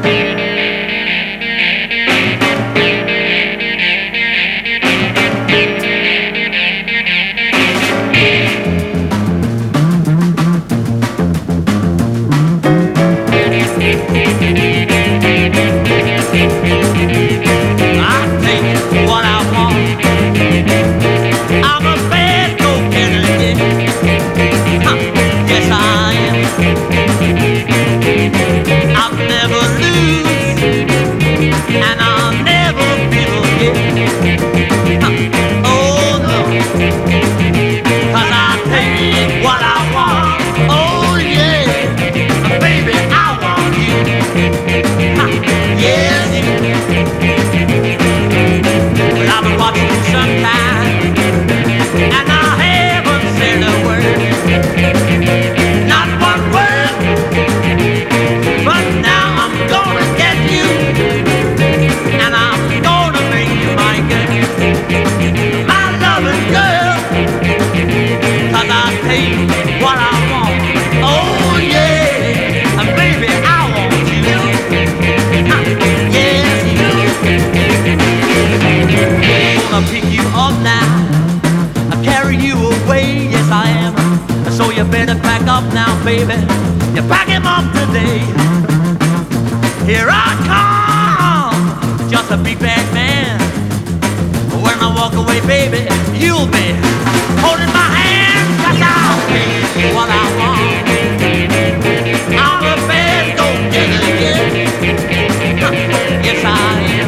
Better pack up now, baby. You pack him up today. Here I come, just a big bad man. When I walk away, baby, you'll be holding my hand. 'Cause I'll take what I want. I'm a bad go-getter, yeah. Yes, I am.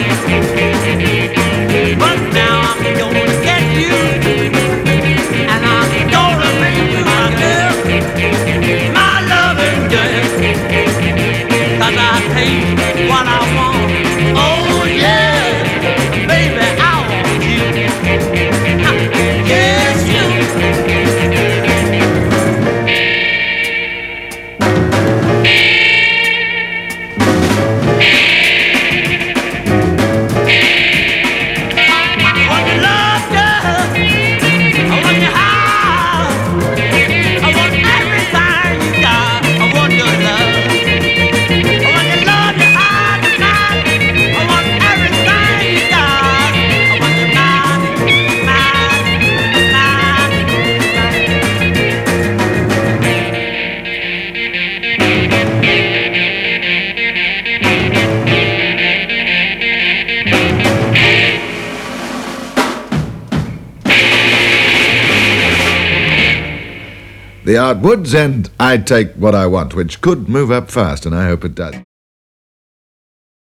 But now I'm gonna get you, and I'm gonna make you my girl. My loving girl, 'cause I take what I want. Oh yeah, baby, I want you. Yes, you. I want your love, girl. I want your house. I want everything you got. I want your love. I want your love, your heart, your mind. I want everything you got. I want your mind, The Outwoods and I Take What I Want, which could move up fast, and I hope it does.